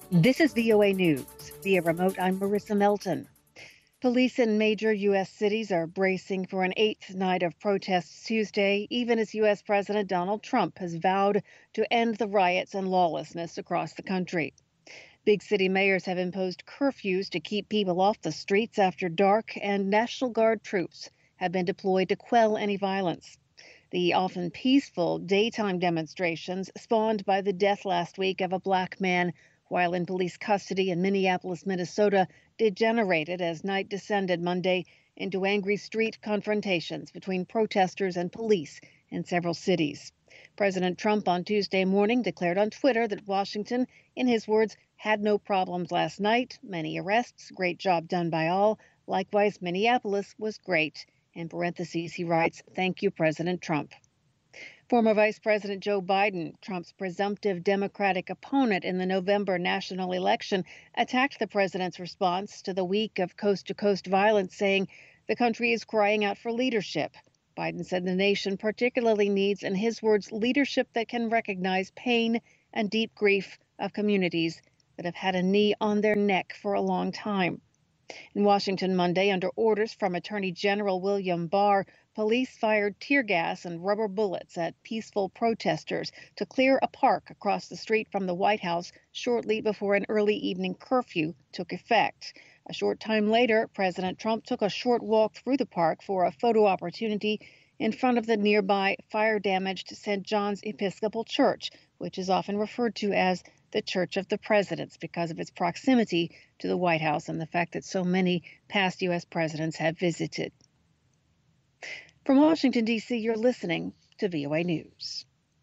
This is VOA News. Via remote, I'm Marissa Melton. Police in major U.S. cities are bracing for an eighth night of protests Tuesday, even as U.S. President Donald Trump has vowed to end the riots and lawlessness across the country. Big city mayors have imposed curfews to keep people off the streets after dark, and National Guard troops have been deployed to quell any violence. The often peaceful daytime demonstrations spawned by the death last week of a black man while in police custody in Minneapolis, Minnesota, degenerated as night descended Monday into angry street confrontations between protesters and police in several cities. President Trump on Tuesday morning declared on Twitter that Washington, in his words, had no problems last night, many arrests, great job done by all. Likewise, Minneapolis was great. In parentheses, he writes, "Thank you, President Trump." Former Vice President Joe Biden, Trump's presumptive Democratic opponent in the November national election, attacked the president's response to the week of coast-to-coast violence, saying the country is crying out for leadership. Biden said the nation particularly needs, in his words, leadership that can recognize pain and deep grief of communities that have had a knee on their neck for a long time. In Washington Monday, under orders from Attorney General William Barr, police fired tear gas and rubber bullets at peaceful protesters to clear a park across the street from the White House shortly before an early evening curfew took effect. A short time later, President Trump took a short walk through the park for a photo opportunity in front of the nearby fire-damaged St. John's Episcopal Church, which is often referred to as the Church of the Presidents because of its proximity to the White House and the fact that so many past U.S. presidents have visited. From Washington, D.C., you're listening to VOA News.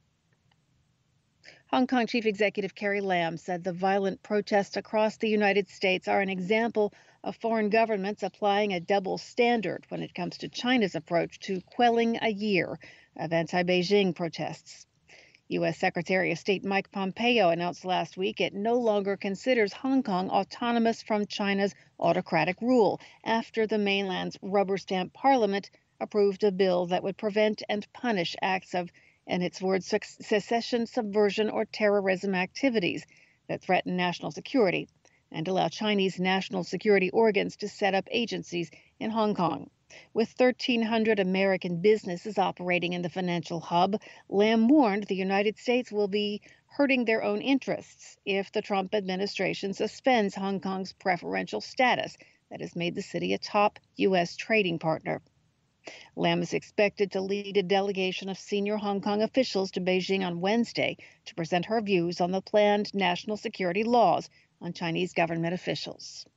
Hong Kong Chief Executive Carrie Lam said the violent protests across the United States are an example of foreign governments applying a double standard when it comes to China's approach to quelling a year of anti-Beijing protests. U.S. Secretary of State Mike Pompeo announced last week it no longer considers Hong Kong autonomous from China's autocratic rule after the mainland's rubber stamp parliament approved a bill that would prevent and punish acts of, in its words, secession, subversion, or terrorism activities that threaten national security and allow Chinese national security organs to set up agencies in Hong Kong. With 1,300 American businesses operating in the financial hub, Lam warned the United States will be hurting their own interests if the Trump administration suspends Hong Kong's preferential status that has made the city a top U.S. trading partner. Lam is expected to lead a delegation of senior Hong Kong officials to Beijing on Wednesday to present her views on the planned national security laws on Chinese government officials.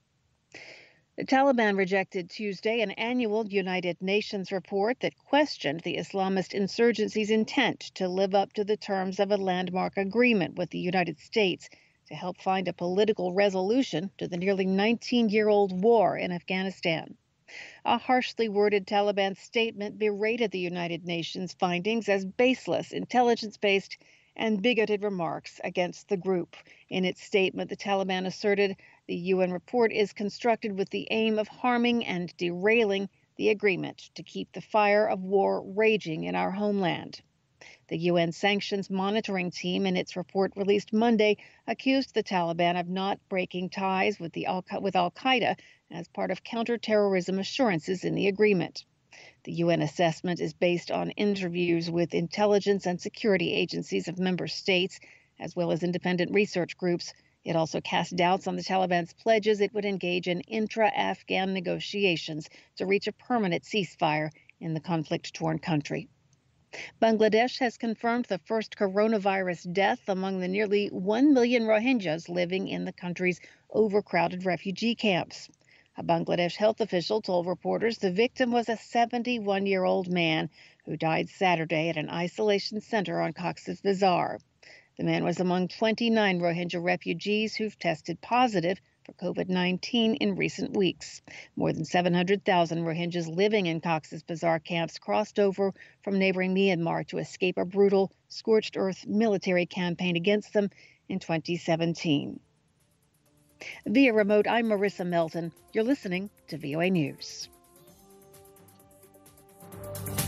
The Taliban rejected Tuesday an annual United Nations report that questioned the Islamist insurgency's intent to live up to the terms of a landmark agreement with the United States to help find a political resolution to the nearly 19-year-old war in Afghanistan. A harshly worded Taliban statement berated the United Nations findings as baseless, intelligence-based, and bigoted remarks against the group. In its statement, the Taliban asserted the UN report is constructed with the aim of harming and derailing the agreement to keep the fire of war raging in our homeland. The UN Sanctions Monitoring Team, in its report released Monday, accused the Taliban of not breaking ties with Al-Qaeda as part of counterterrorism assurances in the agreement. The UN assessment is based on interviews with intelligence and security agencies of member states, as well as independent research groups. It also cast doubts on the Taliban's pledges it would engage in intra-Afghan negotiations to reach a permanent ceasefire in the conflict-torn country. Bangladesh has confirmed the first coronavirus death among the nearly 1 million Rohingyas living in the country's overcrowded refugee camps. A Bangladesh health official told reporters the victim was a 71-year-old man who died Saturday at an isolation center on Cox's Bazar. The man was among 29 Rohingya refugees who've tested positive for COVID-19 in recent weeks. More than 700,000 Rohingyas living in Cox's Bazar camps crossed over from neighboring Myanmar to escape a brutal, scorched earth military campaign against them in 2017. Via remote, I'm Marissa Melton. You're listening to VOA News.